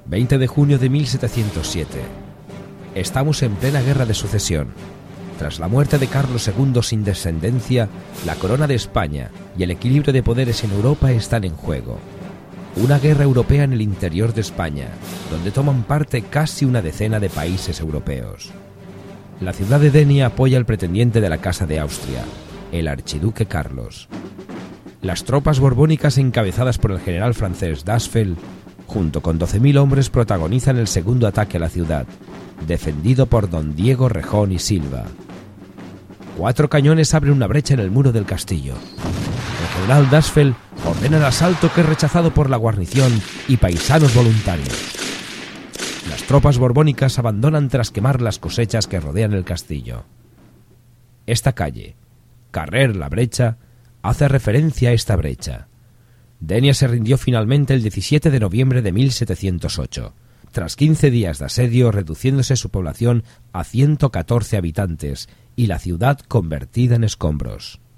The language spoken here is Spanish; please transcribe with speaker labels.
Speaker 1: 20 de junio de 1707. Estamos en plena guerra de sucesión. Tras la muerte de Carlos II sin descendencia, la corona de España y el equilibrio de poderes en Europa están en juego. Una guerra europea en el interior de España, donde toman parte casi una decena de países europeos. La ciudad de Denia apoya al pretendiente de la Casa de Austria, el archiduque Carlos. Las tropas borbónicas encabezadas por el general francés d'Asfeldt, junto con 12.000 hombres, protagonizan el segundo ataque a la ciudad, defendido por don Diego Rejón y Silva. 4 cañones abren una brecha en el muro del castillo. El general d'Asfeldt ordena el asalto, que es rechazado por la guarnición y paisanos voluntarios. Las tropas borbónicas abandonan tras quemar las cosechas que rodean el castillo. Esta calle, Carrer la Brecha, hace referencia a esta brecha. Denia se rindió finalmente el 17 de noviembre de 1708, tras 15 días de asedio, reduciéndose su población a 114 habitantes y la ciudad convertida en escombros.